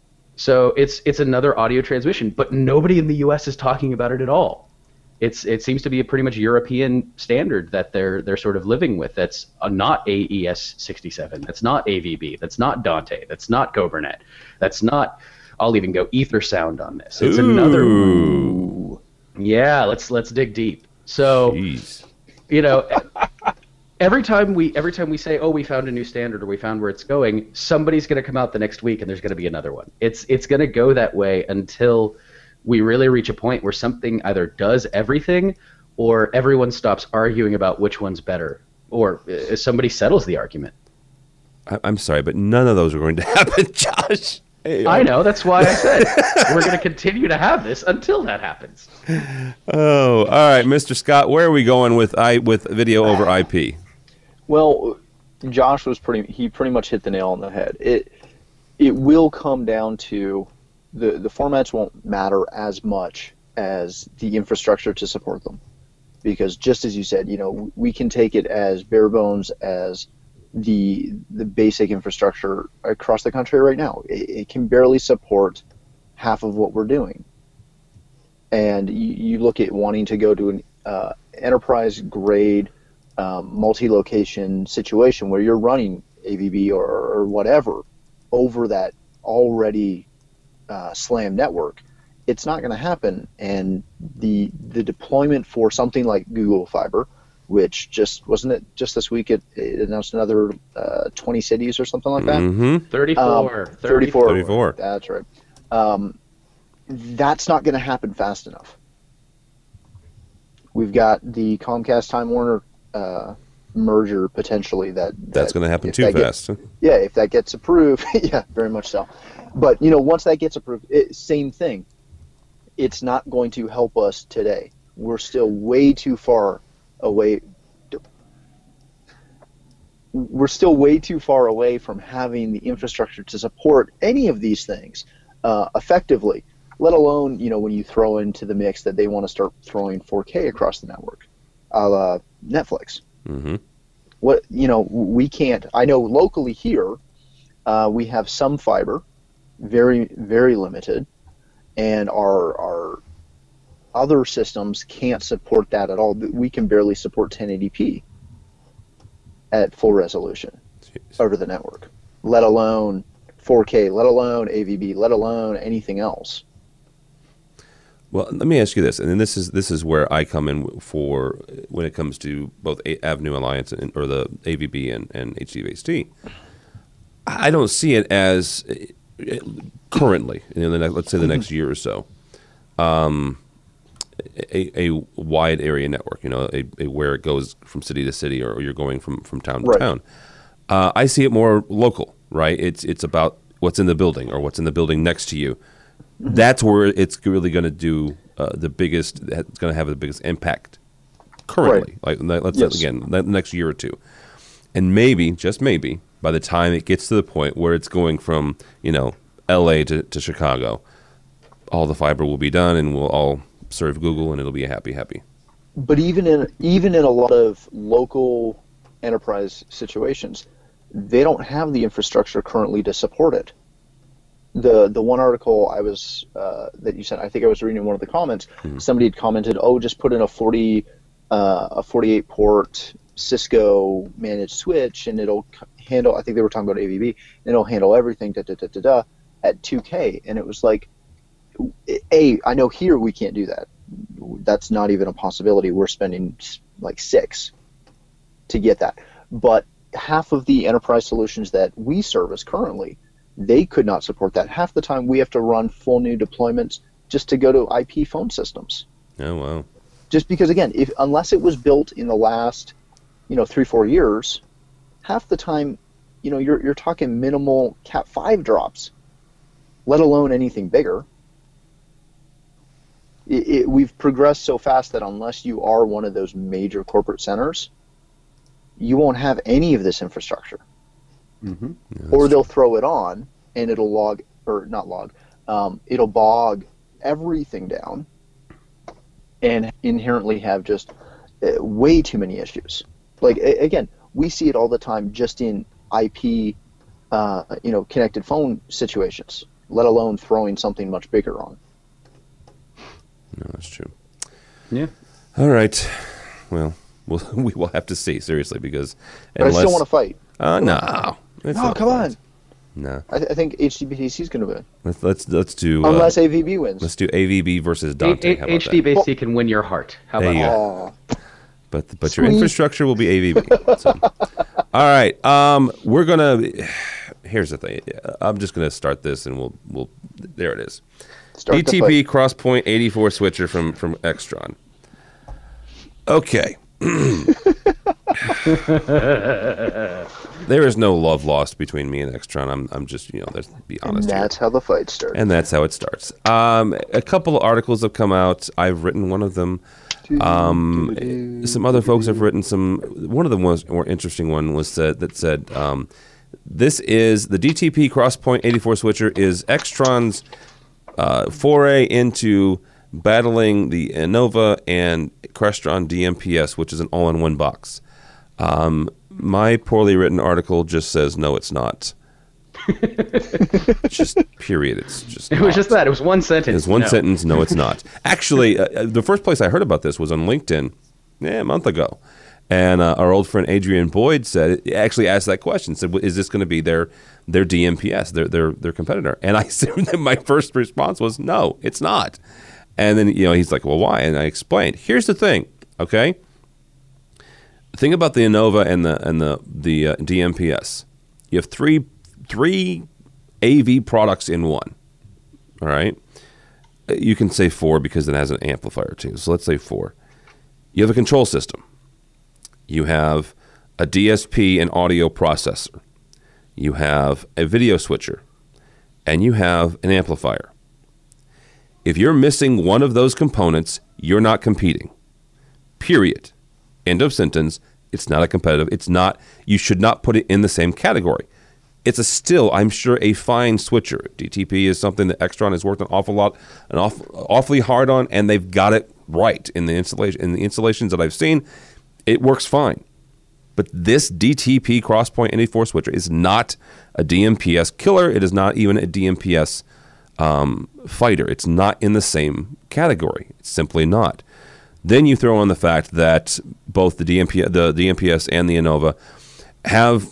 So it's it's another audio transmission, but nobody in the U S is talking about it at all. It's it seems to be a pretty much European standard that they're they're sort of living with. That's uh, not A E S sixty-seven. That's not A V B. That's not Dante. That's not Gobernet. That's not. I'll even go Ether Sound on this. It's Ooh. another. Ooh. Yeah, let's let's dig deep. So, Jeez. you know, every time we every time we say, oh, we found a new standard or we found where it's going, somebody's going to come out the next week and there's going to be another one. It's it's going to go that way until we really reach a point where something either does everything or everyone stops arguing about which one's better, or uh, somebody settles the argument. I- I'm sorry, but none of those are going to happen, Josh. Hey, I know, that's why I said we're going to continue to have this until that happens. Oh, all right, Mister Scott, where are we going with I with video over I P? Well, Josh was pretty. He pretty much hit the nail on the head. It it will come down to the the formats won't matter as much as the infrastructure to support them, because just as you said, you know, we can take it as bare bones as the the basic infrastructure across the country right now. It, it can barely support half of what we're doing, and you, you look at wanting to go to an uh, enterprise grade um, multi-location situation where you're running A V B or, or whatever over that already uh, slam network. It's not going to happen, and the the deployment for something like Google Fiber, which just wasn't it just this week it, it announced another uh, twenty cities or something like that. Mm-hmm. thirty-four. Um, thirty-four. thirty-four. That's right. Um, that's not going to happen fast enough. We've got the Comcast Time Warner uh, merger potentially that, that That's going to happen if too that get- fast. yeah, if that gets approved, yeah, very much so. But you know, once that gets approved, it, same thing. It's not going to help us today. We're still way too far away. We're still way too far away from having the infrastructure to support any of these things uh, effectively. Let alone, you know, when you throw into the mix that they want to start throwing four K across the network, a la Netflix. Mm-hmm. What you know, we can't. I know locally here, uh, we have some fiber, very very limited, and our our other systems can't support that at all. We can barely support ten eighty p at full resolution Jeez. over the network, let alone four K, let alone A V B, let alone anything else. Well, let me ask you this, and then this is this is where I come in for when it comes to both A- Avenue Alliance and, or the A V B and, and H D V H T. I don't see it as uh, currently, in the next, let's say the next year or so, um, a, a wide area network. You know, a, a where it goes from city to city, or, or you're going from, from town to Right. town. Uh, I see it more local, right? It's it's about what's in the building or what's in the building next to you. That's where it's really going to do uh, the biggest. It's going to have the biggest impact currently. Like let's Yes. again, the next year or two, and maybe just maybe by the time it gets to the point where it's going from you know L A to, to Chicago, all the fiber will be done, and we'll all serve Google, and it'll be a happy happy. But even in even in a lot of local enterprise situations, they don't have the infrastructure currently to support it. The the one article I was uh, that you sent, I think I was reading one of the comments. Mm-hmm. Somebody had commented, "Oh, just put in a forty uh, a forty-eight port Cisco managed switch, and it'll handle." I think they were talking about A V B, and it'll handle everything da da da da da at two K. And it was like, a I know here we can't do that. That's not even a possibility. We're spending like six to get that. But half of the enterprise solutions that we service currently, they could not support that. Half the time we have to run full new deployments just to go to I P phone systems. Oh, wow. Just because, again, if unless it was built in the last, you know, three, four years, half the time, you know, you're you're talking minimal Cat five drops, let alone anything bigger. It, it, we've progressed so fast that unless you are one of those major corporate centers, you won't have any of this infrastructure. Mm-hmm. Yeah, or they'll true. throw it on and it'll log, or not log, um, it'll bog everything down and inherently have just uh, way too many issues. Like, a- again, we see it all the time just in I P, uh, you know, connected phone situations, let alone throwing something much bigger on. No, that's true. Yeah. All right. Well, we'll we will have to see, seriously, because But unless, I still want to fight. Uh, no. It's No, not come fun. on. No. I, th- I think H D B T C is going to win. Let's let's let's do uh, Unless A V B wins. let's do A V B versus Dante. How about H D B C that? can win your heart. How There about you that? go. Aw. But but your Sweet. infrastructure will be A V B. So. All right. Um, we're gonna. Here's the thing. I'm just gonna start this, and we'll we'll. There it is. Start the D T P fight. Crosspoint eighty-four switcher from from Extron. Okay. There is no love lost between me and Extron. I'm I'm just you know let's be And honest here. that's how the fight starts. And that's how it starts. Um, a couple of articles have come out. I've written one of them. Um, some other folks have written some. One of the most more interesting one was said, that said, um, "This is the D T P Crosspoint eighty-four switcher is Extron's uh, foray into battling the Innova and Crestron D M P S, which is an all-in-one box." Um, my poorly written article just says, "No, it's not." Just period. It's just. It was not. just that. It was one sentence. It's one No. sentence. No, it's not. Actually, uh, the first place I heard about this was on LinkedIn, yeah, a month ago, and uh, our old friend Adrian Boyd said, actually asked that question. Said, "Is this going to be their their D M P S, their their their competitor?" And I said, my first response was, "No, it's not." And then you know he's like, "Well, why?" And I explained. Here's the thing, okay. The thing about the Innova and the and the the uh, D M P S, you have three three A V products in one. All right. You can say four because it has an amplifier too. So let's say four. You have a control system. You have a D S P and audio processor. You have a video switcher. And you have an amplifier. If you're missing one of those components, you're not competing. Period. End of sentence. It's not a competitive. It's not. You should not put it in the same category. It's a still, I'm sure, a fine switcher. D T P is something that Extron has worked an awful lot, an awful, awfully hard on, and they've got it right in the installation. In the installations that I've seen, it works fine. But this D T P Crosspoint eighty-four switcher is not a D M P S killer. It is not even a D M P S um, fighter. It's not in the same category. It's simply not. Then you throw on the fact that both the D M P, the, the D M P S and the Innova have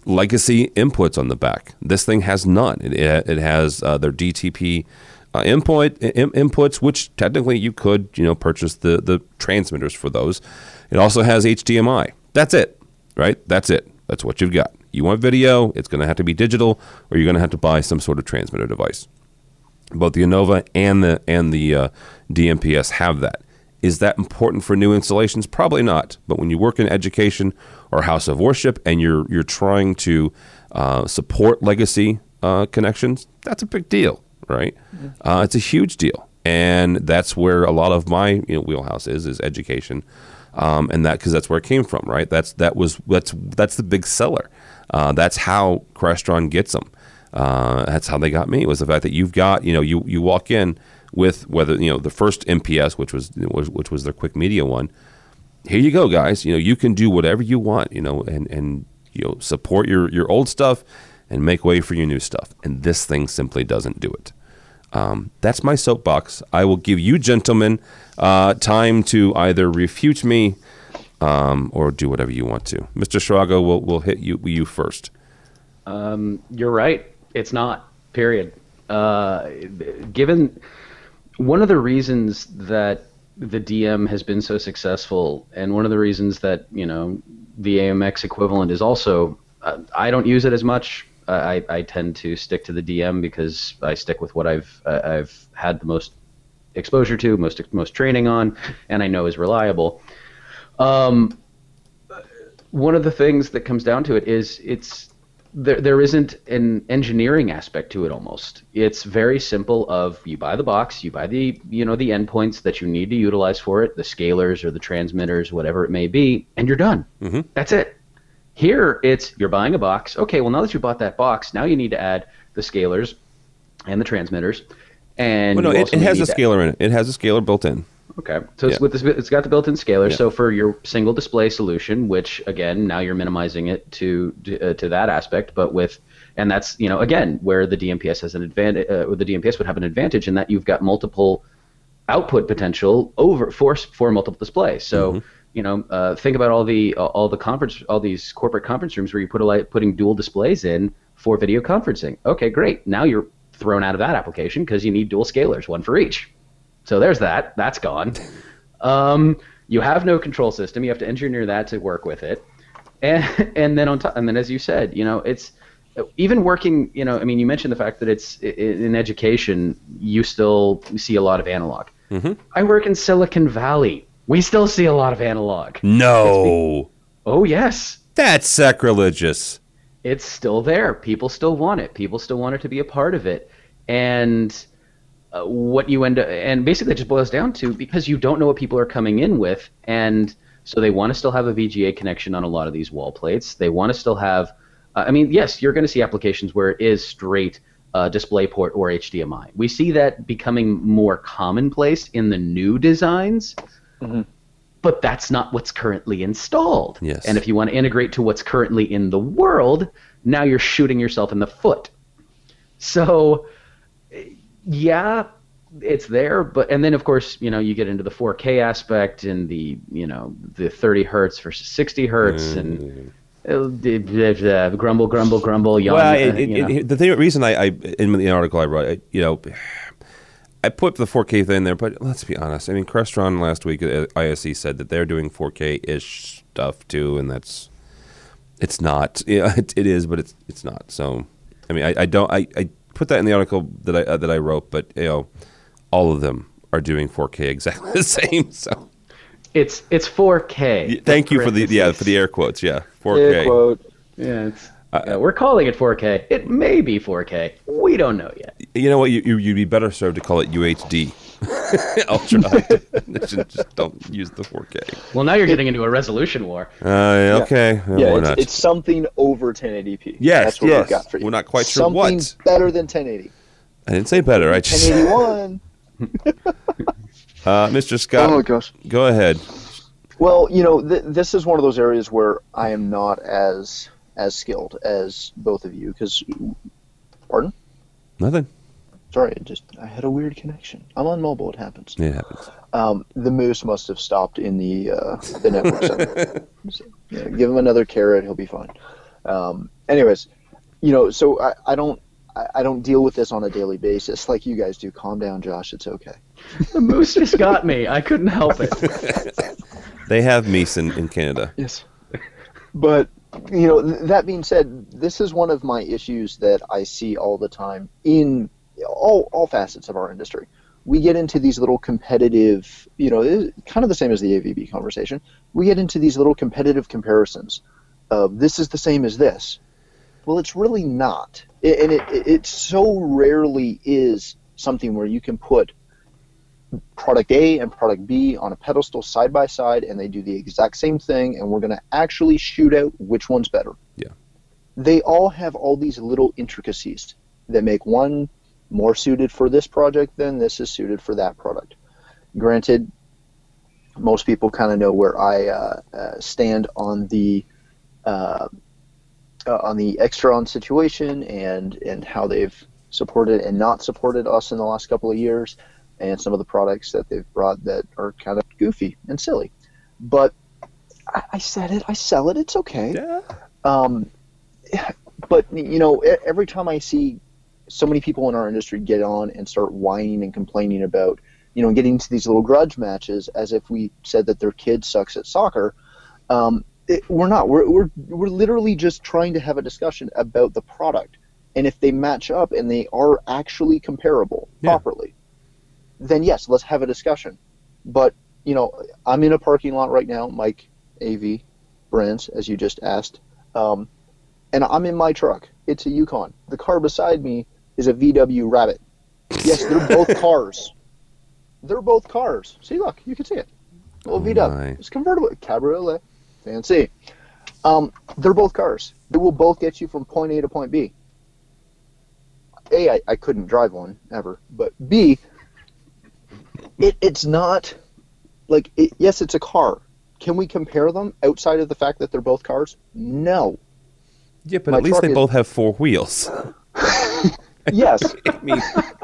legacy inputs on the back. This thing has none. It, it has uh, their D T P uh, input in, inputs, which technically you could, you know, purchase the the transmitters for those. It also has H D M I. That's it, right? That's it. That's what you've got. You want video, it's going to have to be digital, or you're going to have to buy some sort of transmitter device. Both the Innova and the and the uh, D M P S have that. Is that important for new installations? Probably not. But when you work in education or house of worship and you're you're trying to uh, support legacy uh, connections, that's a big deal, right? Mm-hmm. Uh, it's a huge deal, and that's where a lot of my you know, wheelhouse is is education, um, and that because that's where it came from, right? That's that was that's that's the big seller. Uh, that's how Crestron gets them. Uh, that's how they got me. Was the fact that you've got you know you you walk in with whether you know the first M P S, which was, was which was their quick media one. Here you go, guys. You know you can do whatever you want. You know and and you know support your your old stuff and make way for your new stuff. And this thing simply doesn't do it. Um, that's my soapbox. I will give you gentlemen uh, time to either refute me um, or do whatever you want to. Mister Shrago, will will hit you you first. Um, you're right. It's not. Period. Uh, given. One of the reasons that the D M has been so successful, and one of the reasons that you know the A M X equivalent is also, uh, I don't use it as much. Uh, I I tend to stick to the D M because I stick with what I've uh, I've had the most exposure to, most most training on, and I know is reliable. Um, one of the things that comes down to it is it's. There, there isn't an engineering aspect to it almost. It's very simple of you buy the box, you buy the, you know, the endpoints that you need to utilize for it, the scalers or the transmitters, whatever it may be, and you're done. Mm-hmm. That's it. Here, it's you're buying a box. Okay, well, now that you bought that box, now you need to add the scalers and the transmitters. And well, no, it, it has a scaler in it. It has a scaler built in. Okay, so it's yeah. with this, it's got the built-in scaler. Yeah. So for your single display solution, which again now you're minimizing it to to, uh, to that aspect, but with and that's you know again where the D M P S has an advantage, uh, or the D M P S would have an advantage in that you've got multiple output potential over for for multiple displays. So mm-hmm. you know uh, think about all the uh, all the conference all these corporate conference rooms where you put a light, putting dual displays in for video conferencing. Okay, great. Now you're thrown out of that application because you need dual scalers, one for each. So there's that. That's gone. Um, you have no control system. You have to engineer that to work with it, and and then on top, and then as you said, you know, it's even working. You know, I mean, you mentioned the fact that it's in education. You still see a lot of analog. Mm-hmm. I work in Silicon Valley. We still see a lot of analog. No. Oh yes. That's sacrilegious. It's still there. People still want it. People still want it to be a part of it, and. Uh, what you end up, and basically it just boils down to because you don't know what people are coming in with, and so they want to still have a V G A connection on a lot of these wall plates. They want to still have, uh, I mean, yes, you're going to see applications where it is straight uh, DisplayPort or H D M I. We see that becoming more commonplace in the new designs, mm-hmm. but that's not what's currently installed. Yes. And if you want to integrate to what's currently in the world, now you're shooting yourself in the foot. So. Yeah, it's there, but and then of course you know you get into the four K aspect and the you know the thirty hertz versus sixty hertz mm. and uh, grumble, grumble, grumble. Yawn, well, uh, it, you know. it, the thing, reason I, I in the article I wrote, I, you know, I put the four K thing there, but let's be honest. I mean, Crestron last week at I S E said that they're doing four K-ish stuff too, and that's it's not. Yeah, it, it is, but it's it's not. So, I mean, I, I don't. I. I put that in the article that I uh, that I wrote, but you know, all of them are doing four K exactly the same. So it's it's four K. Thank you for the yeah for the air quotes. Yeah, four K. Air quote. Yeah, it's, uh, yeah, we're calling it four K. It may be four K. We don't know yet. You know what? You, you you'd be better served to call it U H D. Ultra high definition. Just don't use the four K. Well, now you're getting into a resolution war. Uh, okay. Yeah, well, yeah why it's, not? it's something over ten eighty p. Yes, That's what yes. we've got for you. We're not quite sure something what. Something better than ten eighty. I didn't say better. I just ten eighty-one. uh, Mister Scott. Oh, gosh. Go ahead. Well, you know, th- this is one of those areas where I am not as as skilled as both of you. Because, pardon? Nothing. Sorry, it just I had a weird connection. I'm on mobile. It happens. It happens. Um, the moose must have stopped in the uh, the network center. So, yeah, give him another carrot, he'll be fine. Um, anyways, you know, so I, I don't I, I don't deal with this on a daily basis like you guys do. Calm down, Josh. It's okay. The moose just got me. I couldn't help it. They have meese in, in Canada. Yes. But, you know, th- that being said, this is one of my issues that I see all the time in all, all facets of our industry. We get into these little competitive, you know, it's kind of the same as the A V B conversation. We get into these little competitive comparisons of this is the same as this. Well, it's really not. It, and it, it, it so rarely is something where you can put product A and product B on a pedestal side by side and they do the exact same thing and we're going to actually shoot out which one's better. Yeah. They all have all these little intricacies that make one more suited for this project than this is suited for that product. Granted, most people kind of know where I uh, uh, stand on the uh, uh, on the Extron situation and and how they've supported and not supported us in the last couple of years, and some of the products that they've brought that are kind of goofy and silly. But I, I said it, I sell it, it's okay. Yeah. Um, but, you know, every time I see so many people in our industry get on and start whining and complaining about, you know, getting into these little grudge matches as if we said that their kid sucks at soccer, um, it, we're not. We're, we're, we're literally just trying to have a discussion about the product. And if they match up and they are actually comparable Yeah. properly, then yes, let's have a discussion. But, you know, I'm in a parking lot right now, Mike A V Brands, as you just asked, um, and I'm in my truck. It's a Yukon. The car beside me is a V W Rabbit. Yes, they're both cars. They're both cars. See, look, you can see it. Little Oh V W. my. It's convertible. Cabriolet. Fancy. Um, they're both cars. They will both get you from point A to point B. A, I, I couldn't drive one ever, but B, it, it's not like it, yes, it's a car. Can we compare them outside of the fact that they're both cars? No. Yeah, but My at least truck they is- both have four wheels. Yes, I mean,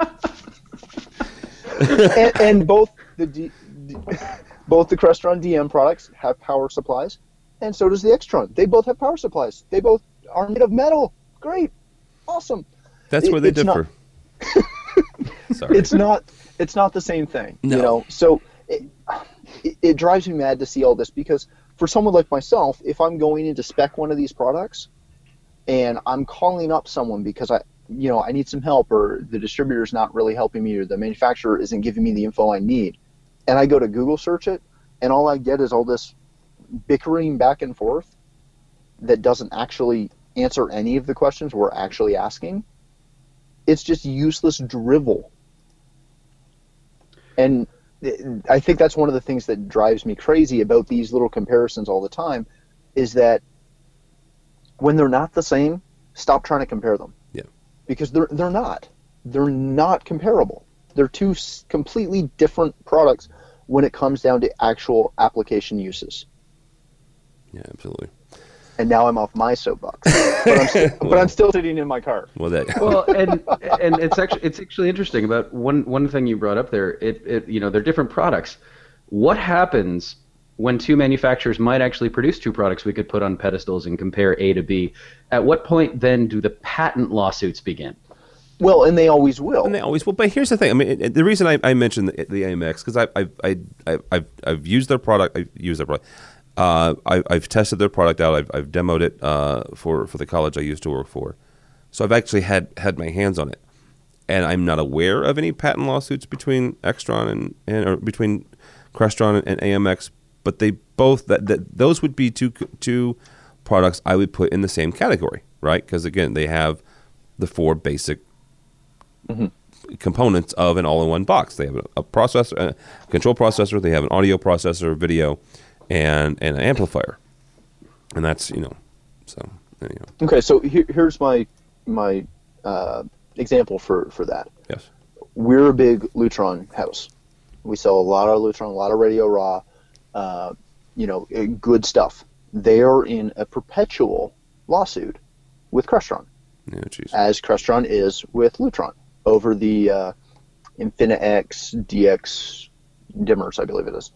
and, and both the D, D, both the Crestron D M products have power supplies, and so does the Extron. They both have power supplies. They both are made of metal. Great, awesome. that's It- where they it's not- differ. Sorry. It's not. It's not the same thing. No. You know. So it, it, it drives me mad to see all this because for someone like myself, if I'm going in to spec one of these products, and I'm calling up someone because I, you know, I need some help, or the distributor's not really helping me, or the manufacturer isn't giving me the info I need, and I go to Google search it, and all I get is all this bickering back and forth that doesn't actually answer any of the questions we're actually asking. It's just useless drivel. And I think that's one of the things that drives me crazy about these little comparisons all the time, is that when they're not the same, stop trying to compare them. Yeah. Because they're they're not. They're not comparable. They're two s- completely different products when it comes down to actual application uses. Yeah, absolutely. And now I'm off my soapbox, but I'm, st- but I'm still sitting in my car. Well, that. Well, and and it's actually it's actually interesting about one one thing you brought up there. It it you know they're different products. What happens when two manufacturers might actually produce two products we could put on pedestals and compare A to B? At what point then do the patent lawsuits begin? Well, and they always will. And they always will. But here's the thing. I mean, it, it- the reason I, I mentioned the, the A M X because I, I, I, I, I've, I've used their product. I've used their product. Uh, I, I've tested their product out. I've, I've demoed it uh, for for the college I used to work for. So I've actually had had my hands on it, and I'm not aware of any patent lawsuits between Extron and, and or between Crestron and A M X. But they both that, that those would be two two products I would put in the same category, right? Because again, they have the four basic components of an all-in-one box. They have a, a processor, a control processor. They have an audio processor, video, and, and an amplifier. And that's you know, so anyhow. Okay, so here, here's my my uh, example for, for that. Yes. We're a big Lutron house. We sell a lot of Lutron, a lot of Radio Raw, uh, you know, eh, good stuff. They are in a perpetual lawsuit with Crestron, Yeah, jeez. as Crestron is with Lutron, over the uh, Infinix D X dimmers, I believe it is.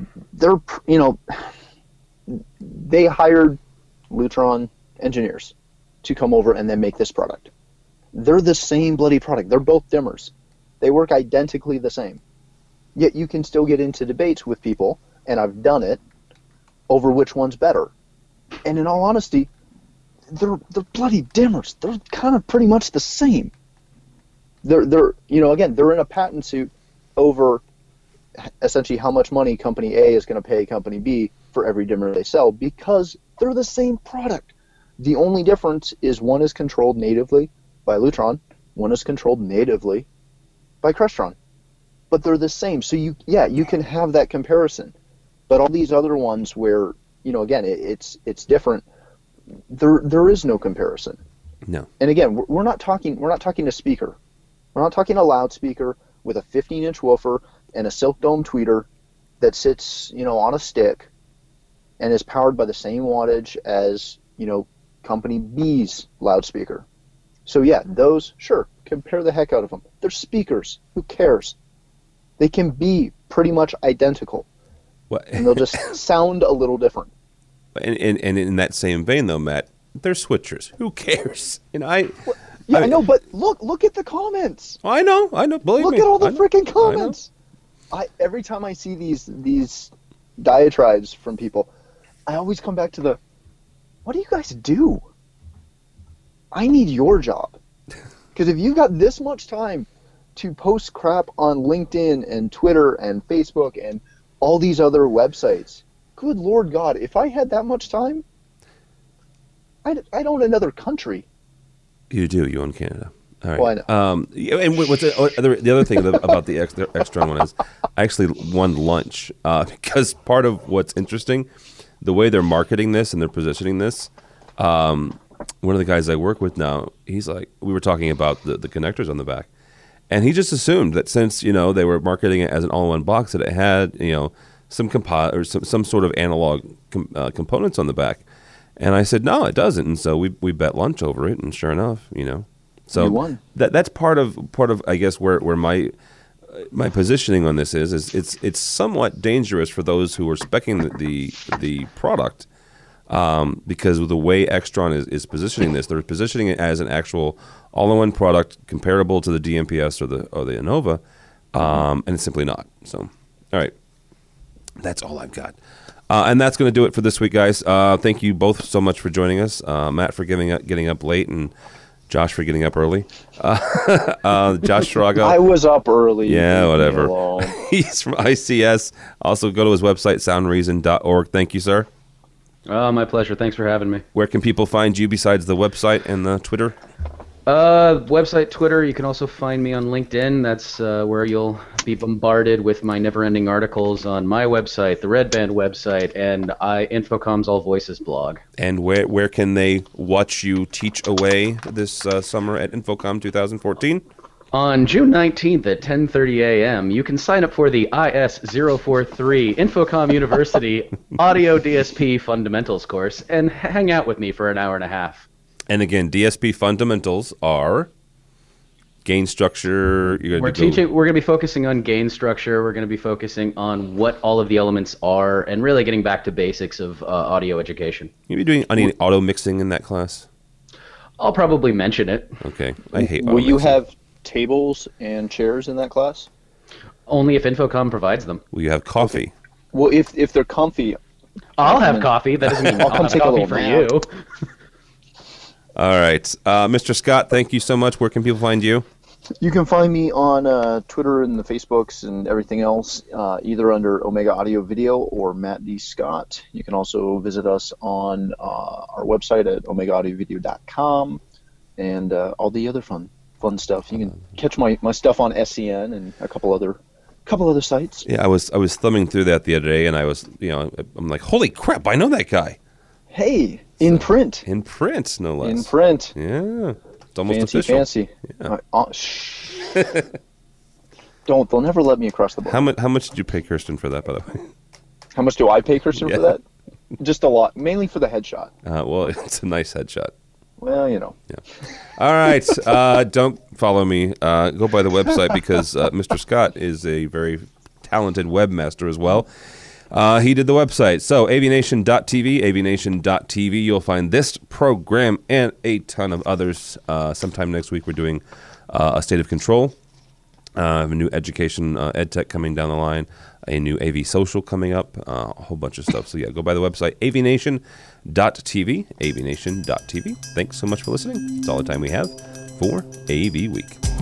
They're, you know, they hired Lutron engineers to come over and then make this product. They're the same bloody product. They're both dimmers. They work identically the same. Yet you can still get into debates with people, and I've done it, over which one's better. And in all honesty, they're they're bloody dimmers. They're kind of pretty much the same. They're they're you know again they're in a patent suit over essentially how much money company A is going to pay company B for every dimmer they sell because they're the same product. The only difference is one is controlled natively by Lutron, one is controlled natively by Crestron. But they're the same. So you yeah, you can have that comparison. But all these other ones where, you know, again, it, it's it's different, there there is no comparison. No. And again, we're, we're not talking we're not talking a speaker. We're not talking a loudspeaker with a fifteen inch woofer and a Silk Dome tweeter that sits, you know, on a stick and is powered by the same wattage as, you know, company B's loudspeaker. So yeah, those, sure, compare the heck out of them. They're speakers. Who cares? They can be pretty much identical. What? And they'll just sound a little different. And, and, and in that same vein, though, Matt, they're switchers. Who cares? You know, I... Well, yeah, I, I know, but look, look at the comments. I know, I know. Believe look me. at all the I freaking know, comments. I, I every time I see these these diatribes from people, I always come back to the, what do you guys do? I need your job. Because if you've got this much time to post crap on LinkedIn and Twitter and Facebook and all these other websites, good Lord God, if I had that much time, I'd, I'd own another country. You do. You own Canada. All right. Well, I know. Um, yeah, and what's the other, the other thing about the X, the Extron one is I actually won lunch uh, because part of what's interesting, the way they're marketing this and they're positioning this, um, one of the guys I work with now, he's like, we were talking about the, the connectors on the back, and he just assumed that since, you know, they were marketing it as an all-in-one box, that it had, you know, some compo- or some, some sort of analog com- uh, components on the back. And I said, no, it doesn't. And so we we bet lunch over it, and sure enough, you know. So You won. that that's part of part of I guess where, where my my positioning on this is is it's it's somewhat dangerous for those who are speccing the the, the product, um, because of the way Extron is, is positioning this. They're positioning it as an actual all-in-one product comparable to the D M P S or the or the Innova, um, and it's simply not. So, all right, that's all I've got. Uh, and that's going to do it for this week, guys. Uh, thank you both so much for joining us. Uh, Matt for giving up, getting up late, and Josh for getting up early. Uh, uh, Josh Shrago. I was up early. Yeah, Leave me whatever. alone. He's from I C S. Also, go to his website, sound reason dot org. Thank you, sir. Oh, my pleasure. Thanks for having me. Where can people find you besides the website and the Twitter? Uh, website, Twitter. You can also find me on LinkedIn. That's uh, where you'll be bombarded with my never-ending articles on my website, the Red Band website, and I Infocom's All Voices blog. And where where can they watch you teach away this uh, summer at Infocom twenty fourteen? On June nineteenth at ten thirty a.m., you can sign up for the I S zero four three Infocom University Audio D S P Fundamentals course and hang out with me for an hour and a half. And again, D S P fundamentals are gain structure. You're gonna We're do teaching. We're going to be focusing on gain structure. We're going to be focusing on what all of the elements are, and really getting back to basics of uh, audio education. You be doing any auto mixing in that class? I'll probably mention it. Okay, I hate. Auto Will you mixing. have tables and chairs in that class? Only if Infocom provides them. Will you have coffee? Well, if if they're comfy, I'll have come coffee. That doesn't mean I'll I'll, come have take a coffee little for nap. you. All right, uh, Mister Scott, thank you so much. Where can people find you? you can find me on uh, Twitter and the Facebooks and everything else, uh, either under Omega Audio Video or Matt D. Scott. You can also visit us on uh, our website at omega audio video dot com and uh, all the other fun fun stuff. You can catch my, my stuff on S C N and a couple other couple other sites. Yeah, I was I was thumbing through that the other day, and I was you know I'm like, holy crap, I know that guy Hey, in print. in print, no less. In print. Yeah, it's almost Fancy, official. fancy. Yeah. Uh, uh, shh. Don't. They'll never let me across the board. How much how much did you pay Kirsten for that, by the way? How much do I pay Kirsten Yeah. for that? Just a lot, mainly for the headshot. Uh, well, it's a nice headshot. Well, you know. All right, uh, don't follow me. Uh, go by the website because uh, Mister Scott is a very talented webmaster as well. Uh, he did the website. So, aviation dot t v, aviation dot t v. You'll find this program and a ton of others. Uh, sometime next week, we're doing uh, a State of Control. Uh, a new education, uh, ed tech coming down the line, a new A V social coming up, uh, a whole bunch of stuff. So, yeah, go by the website, aviation dot t v, aviation dot t v. Thanks so much for listening. That's all the time we have for A V Week.